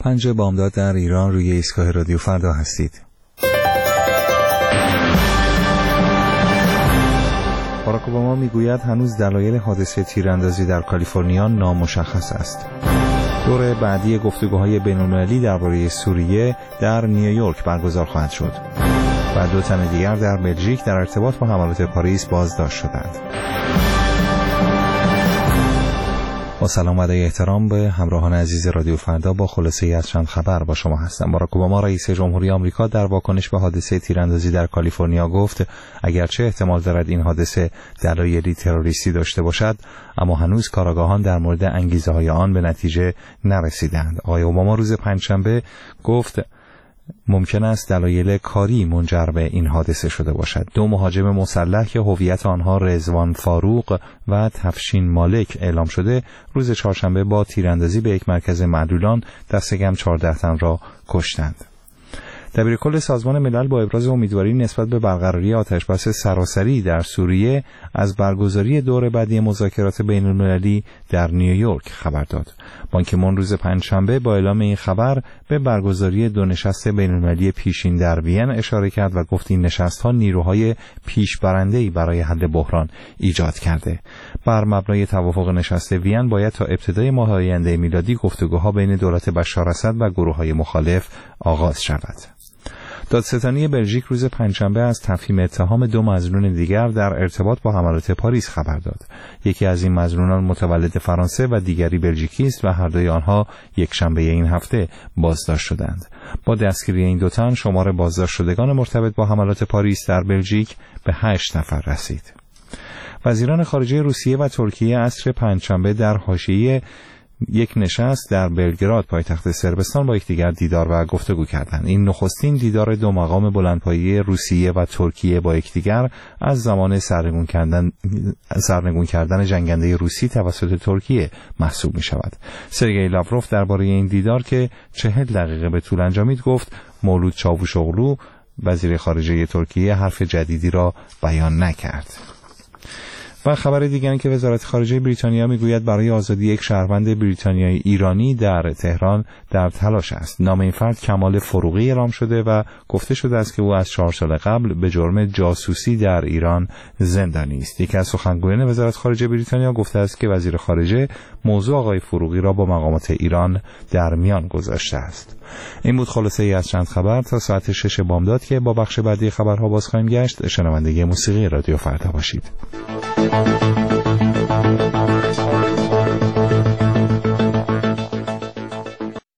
5 بامداد در ایران روی ایستگاه رادیو فردا هستید. باراک اوباما میگوید هنوز دلایل حادثه تیراندازی در کالیفرنیا نامشخص است. دور بعدی گفتگوهای بین‌المللی درباره سوریه در نیویورک برگزار خواهد شد. و 2 تن دیگر در بلژیک در ارتباط با حملات پاریس بازداشت شدند. با سلام و احترام به همراهان عزیز رادیو فردا، با خلاصه‌ای از چند خبر با شما هستم. باراک اوباما رئیس جمهوری آمریکا در واکنش به حادثه تیراندازی در کالیفرنیا گفت اگرچه احتمال دارد این حادثه دلایلی تروریستی داشته باشد، اما هنوز کارآگاهان در مورد انگیزه‌های آن به نتیجه نرسیدند. آقای اوباما روز پنجشنبه گفت ممکن است دلایل کاری منجر به این حادثه شده باشد. 2 مهاجم مسلح که هویت آنها رضوان فاروق و تفشین مالک اعلام شده، روز چهارشنبه با تیراندازی به یک مرکز معلولان دست کم 14 تن را کشتند. دبیرکل سازمان ملل با ابراز امیدواری نسبت به برقراری آتشبس سراسری در سوریه از برگزاری دور بعدی مذاکرات بین‌المللی در نیویورک خبر داد. بان کی مون روز پنجشنبه با اعلام این خبر به برگزاری 2 نشست بین‌المللی پیشین در وین اشاره کرد و گفت این نشست‌ها نیروهای پیشبرنده‌ای برای حل بحران ایجاد کرده. بر مبنای توافق نشست وین باید تا ابتدای ماه آینده میلادی گفتگوها بین دولت بشار اسد و گروه‌های مخالف آغاز شود. دادستانی بلژیک روز پنجشنبه از تفهیم اتهام 2 مظنون دیگر در ارتباط با حملات پاریس خبر داد. یکی از این مظنونان متولد فرانسه و دیگری بلژیکی است و هر دوی آنها یک شنبه این هفته بازداشت شدند. با دستگیری این 2 تن شمار بازداشت شدگان مرتبط با حملات پاریس در بلژیک به 8 نفر رسید. وزیران خارجه روسیه و ترکیه عصر پنجشنبه در حاشیه یک نشست در بلگراد پایتخت صربستان با یکدیگر دیدار و گفتگو کردند. این نخستین دیدار 2 مقام بلندپایه روسیه و ترکیه با یکدیگر از زمان سرنگون کردن جنگنده روسی توسط ترکیه محسوب می شود. سرگئی لاوروف درباره این دیدار که 40 دقیقه به طول انجامید گفت مولود چاوشوغلو وزیر خارجه ترکیه حرف جدیدی را بیان نکرد. و خبر دیگر این که وزارت خارجه بریتانیا میگوید برای آزادی یک شهروند بریتانیایی ایرانی در تهران در تلاش است. نام این فرد کمال فروغی اعلام شده و گفته شده است که او از 4 سال قبل به جرم جاسوسی در ایران زندانی است. یکی از سخنگویان وزارت خارجه بریتانیا گفته است که وزیر خارجه موضوع آقای فروغی را با مقامات ایران در میان گذاشته است. این بود خلاصه ای از چند خبر. تا ساعت 6 بامداد که با بخش بعدی خبرها باز خواهیم گشت، شنونده موسیقی رادیو فردا باشید.